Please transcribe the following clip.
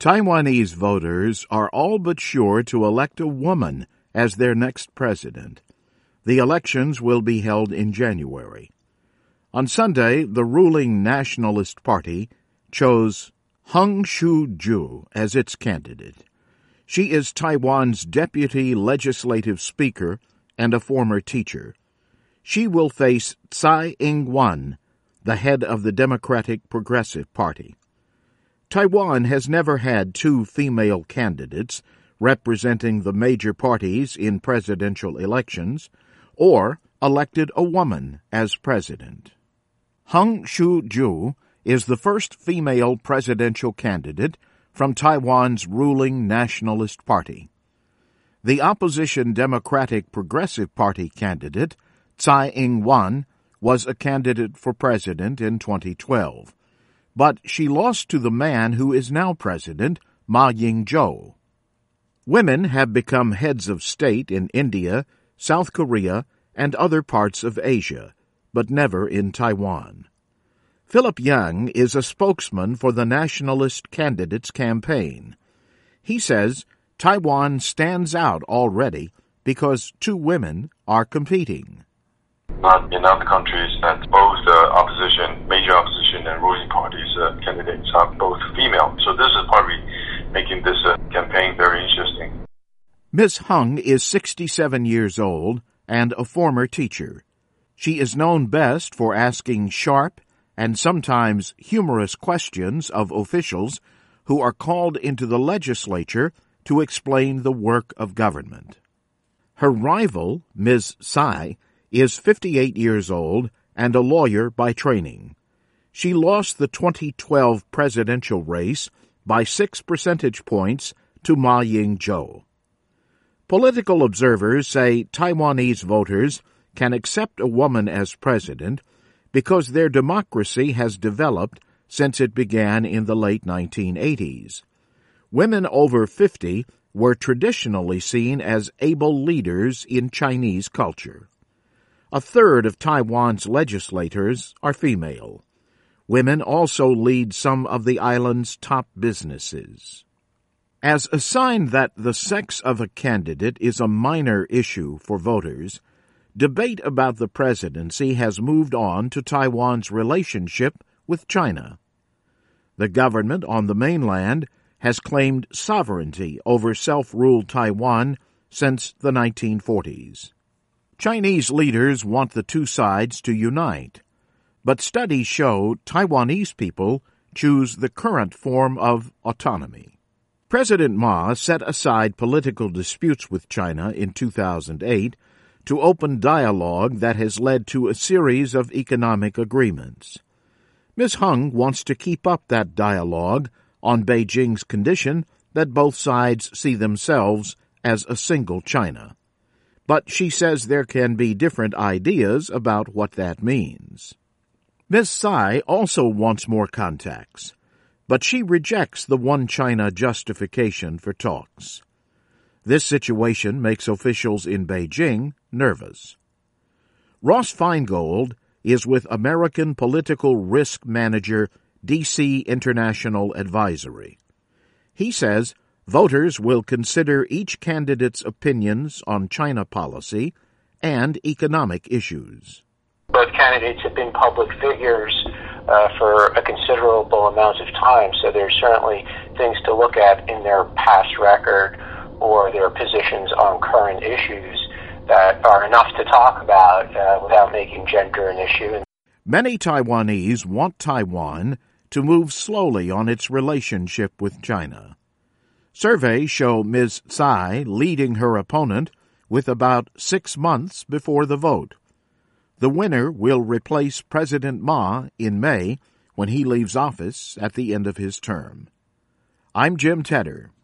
Taiwanese voters are all but sure to elect a woman as their next president. The elections will be held in January. On Sunday, the ruling Nationalist Party chose Hung Hsu-ju as its candidate. She is Taiwan's deputy legislative speaker and a former teacher. She will face Tsai Ing-wen, the head of the Democratic Progressive Party. Taiwan has never had two female candidates representing the major parties in presidential elections, or elected a woman as president. Hung Hsu-ju is the first female presidential candidate from Taiwan's ruling Nationalist Party. The opposition Democratic Progressive Party candidate, Tsai Ing-wen, was a candidate for president in 2012, but she lost to the man who is now president, Ma Ying-jeou. Women have become heads of state in India, South Korea, and other parts of Asia, but never in Taiwan. Philip Yang is a spokesman for the Nationalist Candidates Campaign. He says Taiwan stands out already because two women are competing. Not in other countries that both major opposition and ruling parties candidates are both female. So this is probably making this campaign very interesting. Ms. Hung is 67 years old and a former teacher. She is known best for asking sharp and sometimes humorous questions of officials who are called into the legislature to explain the work of government. Her rival, Ms. Tsai, is 58 years old and a lawyer by training. She lost the 2012 presidential race by 6 percentage points to Ma Ying-jeou. Political observers say Taiwanese voters can accept a woman as president because their democracy has developed since it began in the late 1980s. Women over 50 were traditionally seen as able leaders in Chinese culture. A third of Taiwan's legislators are female. Women also lead some of the island's top businesses. As a sign that the sex of a candidate is a minor issue for voters, debate about the presidency has moved on to Taiwan's relationship with China. The government on the mainland has claimed sovereignty over self-ruled Taiwan since the 1940s. Chinese leaders want the two sides to unite, but studies show Taiwanese people choose the current form of autonomy. President Ma set aside political disputes with China in 2008 to open dialogue that has led to a series of economic agreements. Ms. Hung wants to keep up that dialogue on Beijing's condition that both sides see themselves as a single China. But she says there can be different ideas about what that means. Ms. Tsai also wants more contacts, but she rejects the one China justification for talks. This situation makes officials in Beijing nervous. Ross Feingold is with American political risk manager DC International Advisory. He says voters will consider each candidate's opinions on China policy and economic issues. Both candidates have been public figures for a considerable amount of time, so there's certainly things to look at in their past record or their positions on current issues that are enough to talk about without making gender an issue. Many Taiwanese want Taiwan to move slowly on its relationship with China. Surveys show Ms. Tsai leading her opponent with about 6 months before the vote. The winner will replace President Ma in May when he leaves office at the end of his term. I'm Jim Tedder.